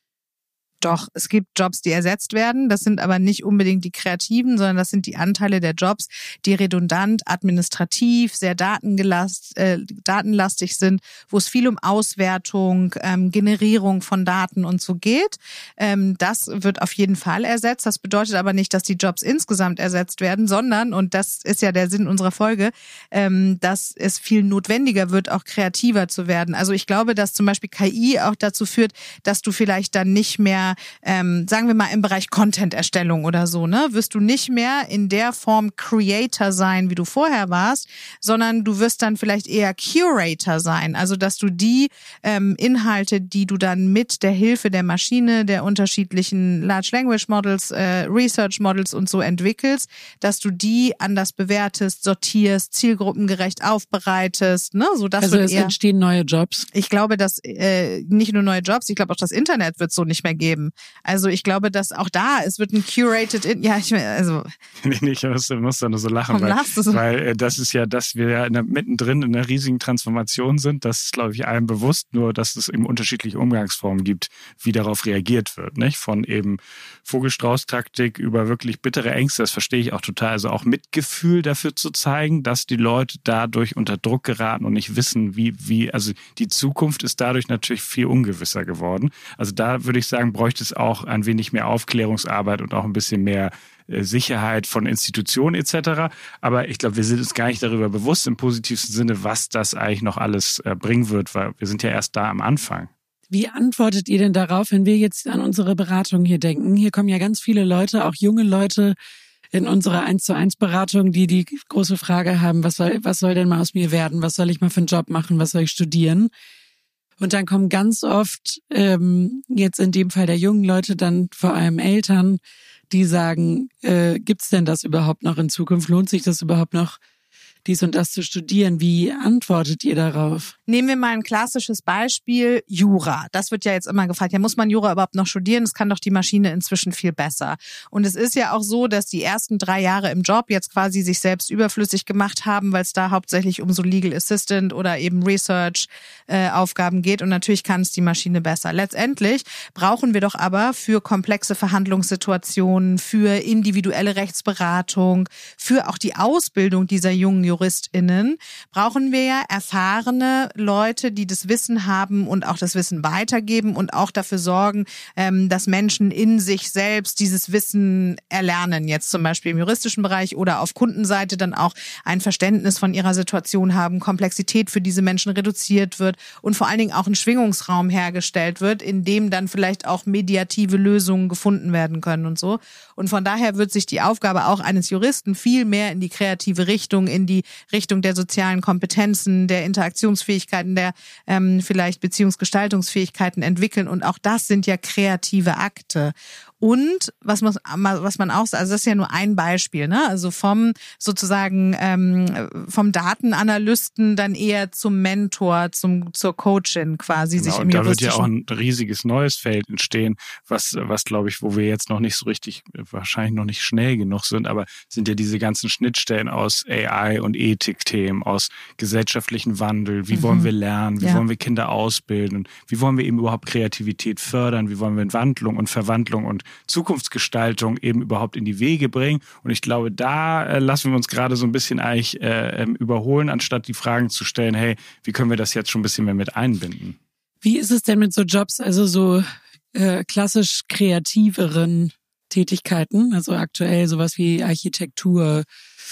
Doch, es gibt Jobs, die ersetzt werden. Das sind aber nicht unbedingt die kreativen, sondern das sind die Anteile der Jobs, die redundant, administrativ, sehr datengelast, äh, datenlastig sind, wo es viel um Auswertung, ähm, Generierung von Daten und so geht. Ähm, das wird auf jeden Fall ersetzt. Das bedeutet aber nicht, dass die Jobs insgesamt ersetzt werden, sondern, und das ist ja der Sinn unserer Folge, ähm, dass es viel notwendiger wird, auch kreativer zu werden. Also ich glaube, dass zum Beispiel K I auch dazu führt, dass du vielleicht dann nicht mehr Ähm, sagen wir mal im Bereich Content-Erstellung oder so, ne, wirst du nicht mehr in der Form Creator sein, wie du vorher warst, sondern du wirst dann vielleicht eher Curator sein, also dass du die ähm, Inhalte, die du dann mit der Hilfe der Maschine, der unterschiedlichen Large Language Models, äh, Research Models und so entwickelst, dass du die anders bewertest, sortierst, zielgruppengerecht aufbereitest, ne, so das
also
wird
es
eher,
entstehen neue Jobs.
Ich glaube, dass äh, nicht nur neue Jobs, ich glaube auch das Internet wird es so nicht mehr geben. Also ich glaube, dass auch da, es wird ein curated, in, ja, ich also.
Nee, nee, ich muss, muss da nur so lachen,
Warum
weil,
lachst du so?
weil äh, das ist ja, dass wir ja in der, mittendrin in einer riesigen Transformation sind. Das ist, glaube ich, allen bewusst, nur dass es eben unterschiedliche Umgangsformen gibt, wie darauf reagiert wird, nicht? Von eben Vogelstrauß-Taktik über wirklich bittere Ängste, das verstehe ich auch total. Also auch Mitgefühl dafür zu zeigen, dass die Leute dadurch unter Druck geraten und nicht wissen, wie, wie, also die Zukunft ist dadurch natürlich viel ungewisser geworden. Also da würde ich sagen, bräuchte es auch ein wenig mehr Aufklärungsarbeit und auch ein bisschen mehr äh, Sicherheit von Institutionen et cetera. Aber ich glaube, wir sind uns gar nicht darüber bewusst im positivsten Sinne, was das eigentlich noch alles äh, bringen wird, weil wir sind ja erst da am Anfang.
Wie antwortet ihr denn darauf, wenn wir jetzt an unsere Beratung hier denken? Hier kommen ja ganz viele Leute, auch junge Leute in unserer eins zu eins Beratung, die die große Frage haben, was soll, was soll denn mal aus mir werden? Was soll ich mal für einen Job machen? Was soll ich studieren? Und dann kommen ganz oft, ähm, jetzt in dem Fall der jungen Leute, dann vor allem Eltern, die sagen, äh, gibt's denn das überhaupt noch in Zukunft? Lohnt sich das überhaupt noch, dies und das zu studieren? Wie antwortet ihr darauf?
Nehmen wir mal ein klassisches Beispiel, Jura. Das wird ja jetzt immer gefragt, ja, muss man Jura überhaupt noch studieren? Das kann doch die Maschine inzwischen viel besser. Und es ist ja auch so, dass die ersten drei Jahre im Job jetzt quasi sich selbst überflüssig gemacht haben, weil es da hauptsächlich um so Legal Assistant oder eben Research-Aufgaben äh, geht. Und natürlich kann es die Maschine besser. Letztendlich brauchen wir doch aber für komplexe Verhandlungssituationen, für individuelle Rechtsberatung, für auch die Ausbildung dieser jungen JuristInnen, brauchen wir ja erfahrene Leute, die das Wissen haben und auch das Wissen weitergeben und auch dafür sorgen, dass Menschen in sich selbst dieses Wissen erlernen. Jetzt zum Beispiel im juristischen Bereich oder auf Kundenseite dann auch ein Verständnis von ihrer Situation haben, Komplexität für diese Menschen reduziert wird und vor allen Dingen auch ein Schwingungsraum hergestellt wird, in dem dann vielleicht auch mediative Lösungen gefunden werden können und so. Und von daher wird sich die Aufgabe auch eines Juristen viel mehr in die kreative Richtung, in die Richtung der sozialen Kompetenzen, der Interaktionsfähigkeiten, der ähm, vielleicht Beziehungsgestaltungsfähigkeiten entwickeln. Und auch das sind ja kreative Akte. Und was man, was man auch, also das ist ja nur ein Beispiel, ne? Also vom sozusagen ähm, vom Datenanalysten dann eher zum Mentor, zum zur Coachin quasi
genau,
sich im
und da wird
juristischen...
ja auch ein riesiges neues Feld entstehen, was was glaube ich, wo wir jetzt noch nicht so richtig, wahrscheinlich noch nicht schnell genug sind, aber sind ja diese ganzen Schnittstellen aus A I und Ethikthemen, aus gesellschaftlichen Wandel. Wie mhm. wollen wir lernen? Wie ja. wollen wir Kinder ausbilden? Wie wollen wir eben überhaupt Kreativität fördern? Wie wollen wir Wandlung und Verwandlung und Zukunftsgestaltung eben überhaupt in die Wege bringen? Und ich glaube, da äh, lassen wir uns gerade so ein bisschen eigentlich äh, überholen, anstatt die Fragen zu stellen, hey, wie können wir das jetzt schon ein bisschen mehr mit einbinden?
Wie ist es denn mit so Jobs, also so äh, klassisch kreativeren Tätigkeiten, also aktuell sowas wie Architektur,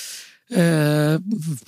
äh,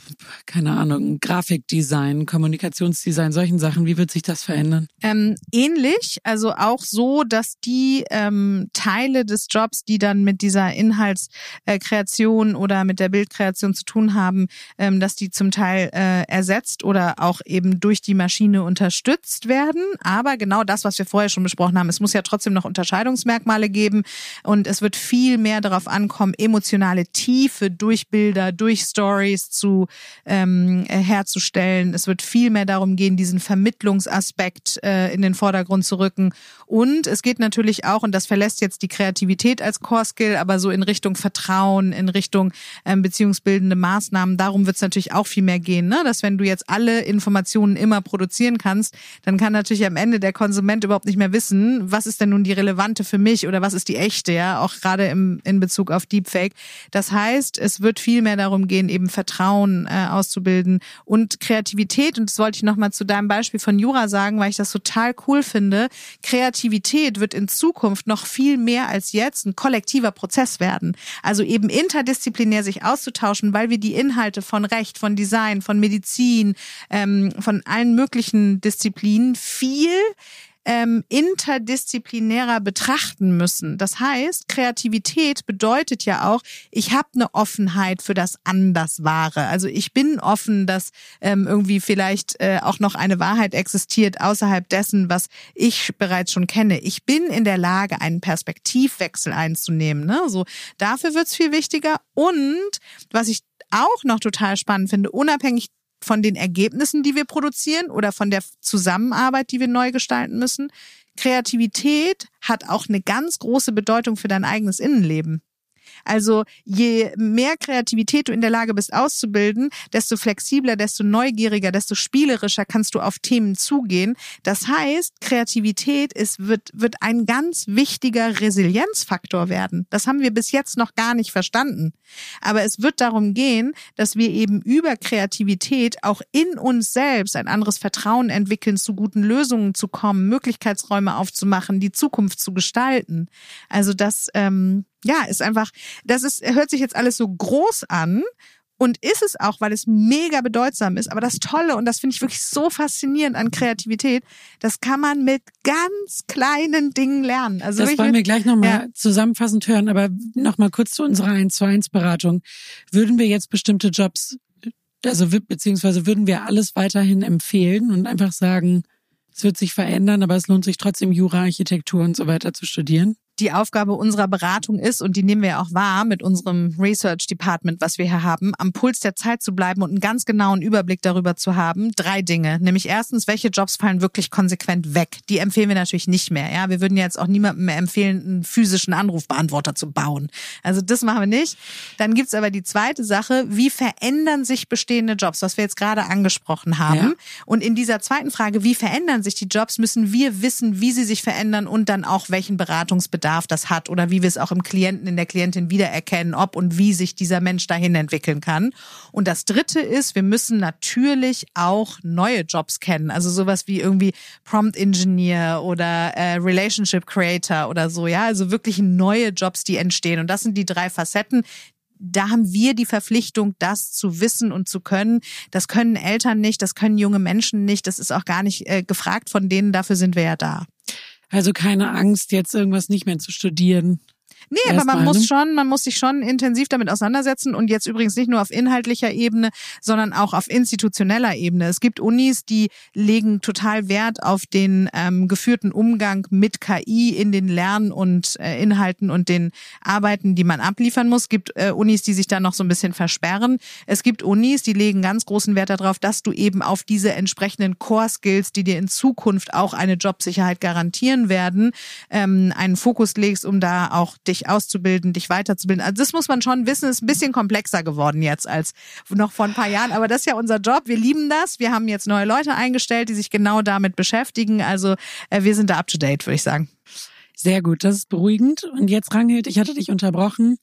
keine Ahnung, Grafikdesign, Kommunikationsdesign, solchen Sachen. Wie wird sich das verändern?
Ähm, ähnlich, also auch so, dass die ähm, Teile des Jobs, die dann mit dieser Inhaltskreation oder mit der Bildkreation zu tun haben, ähm, dass die zum Teil äh, ersetzt oder auch eben durch die Maschine unterstützt werden. Aber genau das, was wir vorher schon besprochen haben, es muss ja trotzdem noch Unterscheidungsmerkmale geben und es wird viel mehr darauf ankommen, emotionale Tiefe durch Bilder, durch durch Stories zu ähm, herzustellen. Es wird viel mehr darum gehen, diesen Vermittlungsaspekt äh, in den Vordergrund zu rücken. Und es geht natürlich auch, und das verlässt jetzt die Kreativität als Core-Skill, aber so in Richtung Vertrauen, in Richtung ähm, beziehungsbildende Maßnahmen. Darum wird es natürlich auch viel mehr gehen, ne? Dass wenn du jetzt alle Informationen immer produzieren kannst, dann kann natürlich am Ende der Konsument überhaupt nicht mehr wissen, was ist denn nun die relevante für mich oder was ist die echte, ja, auch gerade im in Bezug auf Deepfake. Das heißt, es wird viel mehr darum gehen, eben Vertrauen äh, auszubilden und Kreativität. Und das wollte ich nochmal zu deinem Beispiel von Jura sagen, weil ich das total cool finde. Kreativität wird in Zukunft noch viel mehr als jetzt ein kollektiver Prozess werden. Also eben interdisziplinär sich auszutauschen, weil wir die Inhalte von Recht, von Design, von Medizin, ähm, von allen möglichen Disziplinen viel Ähm, interdisziplinärer betrachten müssen. Das heißt, Kreativität bedeutet ja auch, ich habe eine Offenheit für das Anderswahre. Also ich bin offen, dass ähm, irgendwie vielleicht äh, auch noch eine Wahrheit existiert außerhalb dessen, was ich bereits schon kenne. Ich bin in der Lage, einen Perspektivwechsel einzunehmen. Ne? So, dafür wird's viel wichtiger. Und was ich auch noch total spannend finde, unabhängig von den Ergebnissen, die wir produzieren oder von der Zusammenarbeit, die wir neu gestalten müssen. Kreativität hat auch eine ganz große Bedeutung für dein eigenes Innenleben. Also je mehr Kreativität du in der Lage bist auszubilden, desto flexibler, desto neugieriger, desto spielerischer kannst du auf Themen zugehen. Das heißt, Kreativität ist, wird, wird ein ganz wichtiger Resilienzfaktor werden. Das haben wir bis jetzt noch gar nicht verstanden. Aber es wird darum gehen, dass wir eben über Kreativität auch in uns selbst ein anderes Vertrauen entwickeln, zu guten Lösungen zu kommen, Möglichkeitsräume aufzumachen, die Zukunft zu gestalten. Also das, ähm, ja, ist einfach, das ist, hört sich jetzt alles so groß an und ist es auch, weil es mega bedeutsam ist. Aber das Tolle, und das finde ich wirklich so faszinierend an Kreativität, das kann man mit ganz kleinen Dingen lernen. Also
das wollen wir gleich nochmal ja. zusammenfassend hören, aber nochmal kurz zu unserer eins zu eins Beratung. Würden wir jetzt bestimmte Jobs, also beziehungsweise würden wir alles weiterhin empfehlen und einfach sagen, es wird sich verändern, aber es lohnt sich trotzdem Jura, Architektur und so weiter zu studieren?
Die Aufgabe unserer Beratung ist, und die nehmen wir auch wahr mit unserem Research Department, was wir hier haben, am Puls der Zeit zu bleiben und einen ganz genauen Überblick darüber zu haben. Drei Dinge. Nämlich erstens, welche Jobs fallen wirklich konsequent weg? Die empfehlen wir natürlich nicht mehr. Ja, wir würden jetzt auch niemandem mehr empfehlen, einen physischen Anrufbeantworter zu bauen. Also das machen wir nicht. Dann gibt's aber die zweite Sache, wie verändern sich bestehende Jobs, was wir jetzt gerade angesprochen haben. Ja. Und in dieser zweiten Frage, wie verändern sich die Jobs, müssen wir wissen, wie sie sich verändern und dann auch welchen Beratungsbedarf das hat oder wie wir es auch im Klienten, in der Klientin wiedererkennen, ob und wie sich dieser Mensch dahin entwickeln kann. Und das Dritte ist, wir müssen natürlich auch neue Jobs kennen. Also sowas wie irgendwie Prompt Engineer oder äh, Relationship Creator oder so. Ja, also wirklich neue Jobs, die entstehen. Und das sind die drei Facetten. Da haben wir die Verpflichtung, das zu wissen und zu können. Das können Eltern nicht, das können junge Menschen nicht. Das ist auch gar nicht äh, gefragt von denen. Dafür sind wir ja da.
Also keine Angst, jetzt irgendwas nicht mehr zu studieren.
Nee, aber man muss schon, man muss sich schon intensiv damit auseinandersetzen und jetzt übrigens nicht nur auf inhaltlicher Ebene, sondern auch auf institutioneller Ebene. Es gibt Unis, die legen total Wert auf den ähm, geführten Umgang mit K I in den Lern- und äh, Inhalten und den Arbeiten, die man abliefern muss. Es gibt äh, Unis, die sich da noch so ein bisschen versperren. Es gibt Unis, die legen ganz großen Wert darauf, dass du eben auf diese entsprechenden Core-Skills, die dir in Zukunft auch eine Jobsicherheit garantieren werden, ähm, einen Fokus legst, um da auch dich auszubilden, dich weiterzubilden. Also das muss man schon wissen, ist ein bisschen komplexer geworden jetzt als noch vor ein paar Jahren. Aber das ist ja unser Job. Wir lieben das. Wir haben jetzt neue Leute eingestellt, die sich genau damit beschäftigen. Also äh, wir sind da up to date, würde ich sagen.
Sehr gut, das ist beruhigend. Und jetzt, Ranghild, ich hatte dich unterbrochen.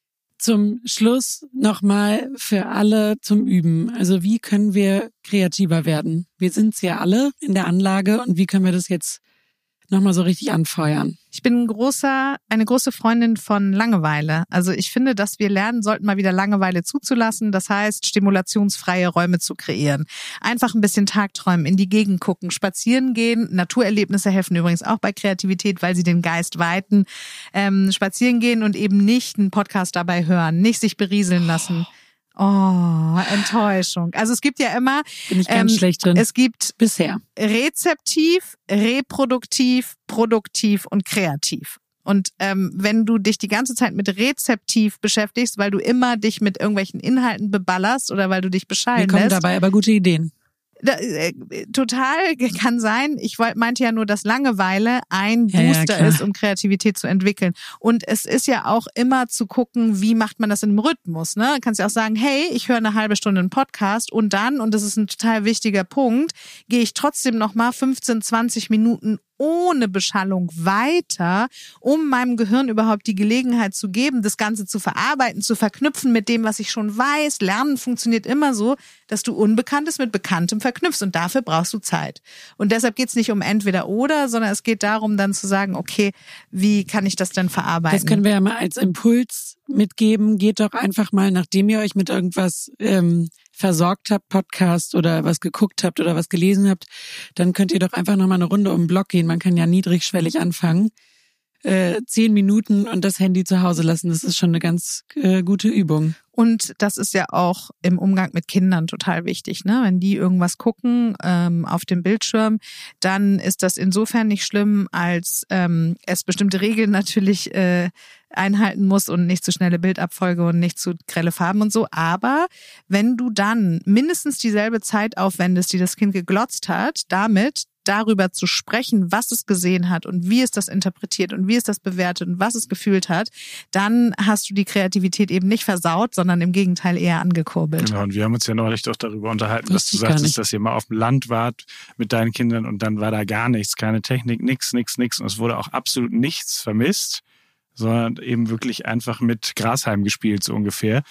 Zum Schluss nochmal für alle zum Üben. Also wie können wir kreativer werden? Wir sind es ja alle in der Anlage und wie können wir das jetzt nochmal so richtig anfeuern?
Ich bin ein großer, eine große Freundin von Langeweile. Also ich finde, dass wir lernen sollten, mal wieder Langeweile zuzulassen. Das heißt, stimulationsfreie Räume zu kreieren. Einfach ein bisschen Tagträumen, in die Gegend gucken, spazieren gehen. Naturerlebnisse helfen übrigens auch bei Kreativität, weil sie den Geist weiten. Ähm, spazieren gehen und eben nicht einen Podcast dabei hören, nicht sich berieseln lassen. Oh, Enttäuschung. Also es gibt ja immer...
Bin ich ganz
ähm,
schlecht drin.
Es gibt
bisher
rezeptiv, reproduktiv, produktiv und kreativ. Und ähm, wenn du dich die ganze Zeit mit rezeptiv beschäftigst, weil du immer dich mit irgendwelchen Inhalten beballerst oder weil du dich beschallen
Mir kommen
lässt...
dabei aber gute Ideen.
Da, äh, total kann sein. Ich wollt, meinte ja nur, dass Langeweile ein
Ja,
Booster
ja,
ist, um Kreativität zu entwickeln. Und es ist ja auch immer zu gucken, wie macht man das in einem Rhythmus. Ne? Du kannst ja auch sagen, hey, ich höre eine halbe Stunde einen Podcast und dann, und das ist ein total wichtiger Punkt, gehe ich trotzdem nochmal fünfzehn, zwanzig Minuten ohne Beschallung weiter, um meinem Gehirn überhaupt die Gelegenheit zu geben, das Ganze zu verarbeiten, zu verknüpfen mit dem, was ich schon weiß. Lernen funktioniert immer so, dass du Unbekanntes mit Bekanntem verknüpfst und dafür brauchst du Zeit. Und deshalb geht es nicht um entweder oder, sondern es geht darum, dann zu sagen, okay, wie kann ich das denn verarbeiten?
Das können wir ja mal als Impuls mitgeben. Geht doch einfach mal, nachdem ihr euch mit irgendwas ähm, versorgt habt, Podcast oder was geguckt habt oder was gelesen habt, dann könnt ihr doch einfach nochmal eine Runde um den Block gehen. Man kann ja niedrigschwellig anfangen. Äh, zehn Minuten und das Handy zu Hause lassen, das ist schon eine ganz äh, gute Übung.
Und das ist ja auch im Umgang mit Kindern total wichtig, ne? Wenn die irgendwas gucken ähm, auf dem Bildschirm, dann ist das insofern nicht schlimm, als ähm, es bestimmte Regeln natürlich äh, einhalten muss und nicht zu schnelle Bildabfolge und nicht zu grelle Farben und so. Aber wenn du dann mindestens dieselbe Zeit aufwendest, die das Kind geglotzt hat, damit darüber zu sprechen, was es gesehen hat und wie es das interpretiert und wie es das bewertet und was es gefühlt hat, dann hast du die Kreativität eben nicht versaut, sondern im Gegenteil eher angekurbelt.
Genau, und wir haben uns ja neulich doch darüber unterhalten, dass du
ich gar
sagtest,
nicht.
dass ihr mal auf dem Land wart mit deinen Kindern und dann war da gar nichts, keine Technik, nix, nix, nix. Und es wurde auch absolut nichts vermisst, sondern eben wirklich einfach mit Grashalm gespielt, so ungefähr.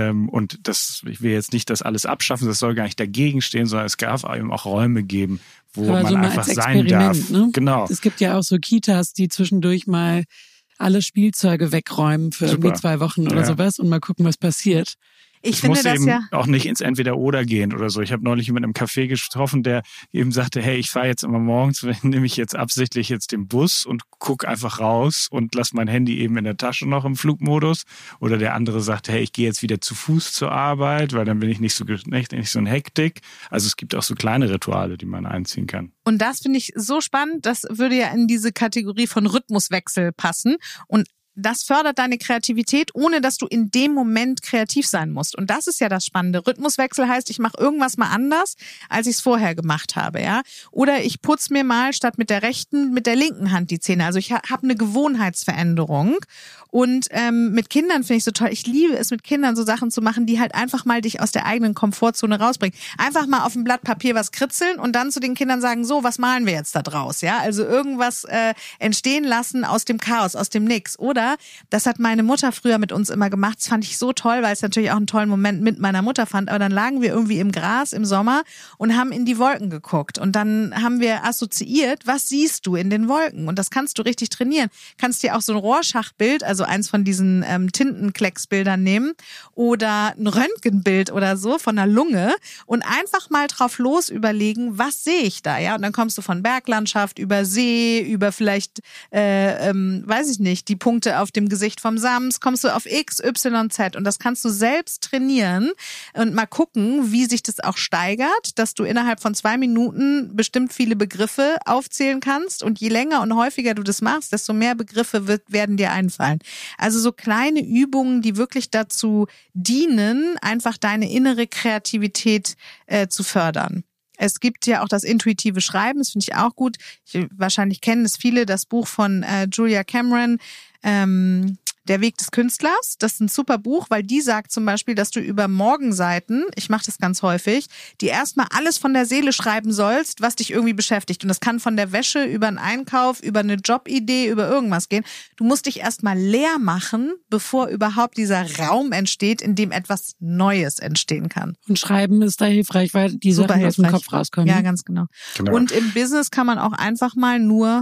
Und das, ich will jetzt nicht das alles abschaffen, das soll gar nicht dagegen stehen, sondern es darf eben auch Räume geben, wo
Aber
man
so mal
einfach
als
sein
Experiment,
darf.
Ne?
Genau.
Es gibt ja auch so Kitas, die zwischendurch mal alle Spielzeuge wegräumen für
Super.
irgendwie zwei Wochen oder
Ja.
sowas und mal gucken, was passiert.
Ich
es
finde
muss
das
eben
ja...
auch nicht ins Entweder-Oder gehen oder so. Ich habe neulich jemanden im Café getroffen, der eben sagte, hey, ich fahre jetzt immer morgens, nehme ich jetzt absichtlich jetzt den Bus und gucke einfach raus und lasse mein Handy eben in der Tasche noch im Flugmodus. Oder der andere sagte, hey, ich gehe jetzt wieder zu Fuß zur Arbeit, weil dann bin ich nicht so nicht, nicht so in Hektik. Also es gibt auch so kleine Rituale, die man einziehen kann.
Und das finde ich so spannend, das würde ja in diese Kategorie von Rhythmuswechsel passen. Und das fördert deine Kreativität, ohne dass du in dem Moment kreativ sein musst. Und das ist ja das Spannende. Rhythmuswechsel heißt, ich mache irgendwas mal anders, als ich es vorher gemacht habe, ja. Oder ich putze mir mal statt mit der rechten, mit der linken Hand die Zähne. Also ich ha- habe eine Gewohnheitsveränderung. Und ähm, mit Kindern finde ich so toll. Ich liebe es, mit Kindern so Sachen zu machen, die halt einfach mal dich aus der eigenen Komfortzone rausbringen. Einfach mal auf dem Blatt Papier was kritzeln und dann zu den Kindern sagen, so, was malen wir jetzt da draus? Ja, also irgendwas äh, entstehen lassen aus dem Chaos, aus dem Nix. Oder, das hat meine Mutter früher mit uns immer gemacht. Das fand ich so toll, weil es natürlich auch einen tollen Moment mit meiner Mutter fand. Aber dann lagen wir irgendwie im Gras im Sommer und haben in die Wolken geguckt. Und dann haben wir assoziiert, was siehst du in den Wolken? Und das kannst du richtig trainieren. Kannst dir auch so ein Rorschach-Bild, also eins von diesen ähm, Tintenklecksbildern nehmen oder ein Röntgenbild oder so von der Lunge und einfach mal drauf los überlegen, was sehe ich da, ja? Und dann kommst du von Berglandschaft über See, über vielleicht, äh, ähm, weiß ich nicht, die Punkte auf dem Gesicht vom Sams, kommst du auf X, Y, Z und das kannst du selbst trainieren und mal gucken, wie sich das auch steigert, dass du innerhalb von zwei Minuten bestimmt viele Begriffe aufzählen kannst und je länger und häufiger du das machst, desto mehr Begriffe wird, werden dir einfallen. Also so kleine Übungen, die wirklich dazu dienen, einfach deine innere Kreativität äh, zu fördern. Es gibt ja auch das intuitive Schreiben, das finde ich auch gut. Ich, wahrscheinlich kennen es viele, das Buch von äh, Julia Cameron, ähm, Der Weg des Künstlers. Das ist ein super Buch, weil die sagt zum Beispiel, dass du über Morgenseiten, ich mache das ganz häufig, die erstmal alles von der Seele schreiben sollst, was dich irgendwie beschäftigt. Und das kann von der Wäsche über einen Einkauf, über eine Jobidee, über irgendwas gehen. Du musst dich erstmal leer machen, bevor überhaupt dieser Raum entsteht, in dem etwas Neues entstehen kann.
Und Schreiben ist da hilfreich, weil die
Super
Sachen aus dem
hilfreich.
Kopf rauskommen.
Ja, ganz genau.
Genau.
Und im Business kann man auch einfach mal nur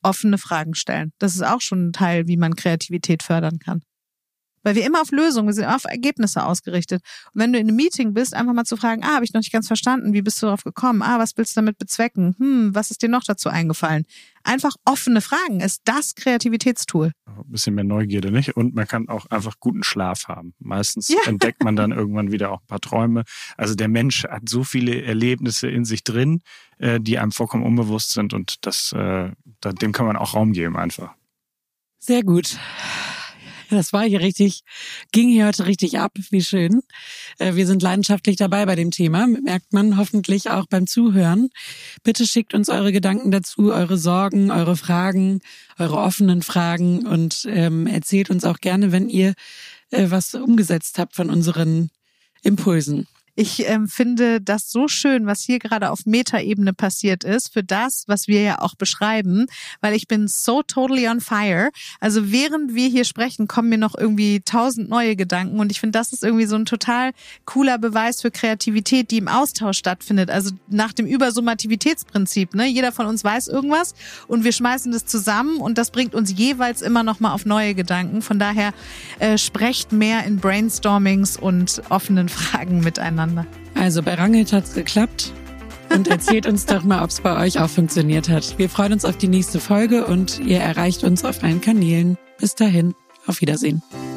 offene Fragen stellen. Das ist auch schon ein Teil, wie man Kreativität fördern kann. Weil wir immer auf Lösungen, wir sind immer auf Ergebnisse ausgerichtet. Und wenn du in einem Meeting bist, einfach mal zu fragen, ah, habe ich noch nicht ganz verstanden, wie bist du darauf gekommen? Ah, was willst du damit bezwecken? Hm, was ist dir noch dazu eingefallen? Einfach offene Fragen ist das Kreativitätstool.
Ein bisschen mehr Neugierde, nicht? Und man kann auch einfach guten Schlaf haben. Meistens
ja.
entdeckt man dann irgendwann wieder auch ein paar Träume. Also der Mensch hat so viele Erlebnisse in sich drin, die einem vollkommen unbewusst sind und das, dem kann man auch Raum geben einfach.
Sehr gut. Das war hier richtig, ging hier heute richtig ab, wie schön. Wir sind leidenschaftlich dabei bei dem Thema, merkt man hoffentlich auch beim Zuhören. Bitte schickt uns eure Gedanken dazu, eure Sorgen, eure Fragen, eure offenen Fragen und ähm, erzählt uns auch gerne, wenn ihr äh, was umgesetzt habt von unseren Impulsen.
Ich ähm, finde das so schön, was hier gerade auf Metaebene passiert ist, für das, was wir ja auch beschreiben, weil ich bin so totally on fire. Also während wir hier sprechen, kommen mir noch irgendwie tausend neue Gedanken und ich finde, das ist irgendwie so ein total cooler Beweis für Kreativität, die im Austausch stattfindet. Also nach dem Übersummativitätsprinzip, ne? Jeder von uns weiß irgendwas und wir schmeißen das zusammen und das bringt uns jeweils immer noch mal auf neue Gedanken. Von daher äh, sprecht mehr in Brainstormings und offenen Fragen miteinander.
Also bei Rangelt hat's geklappt und erzählt uns doch mal, ob es bei euch auch funktioniert hat. Wir freuen uns auf die nächste Folge und ihr erreicht uns auf allen Kanälen. Bis dahin, auf Wiedersehen.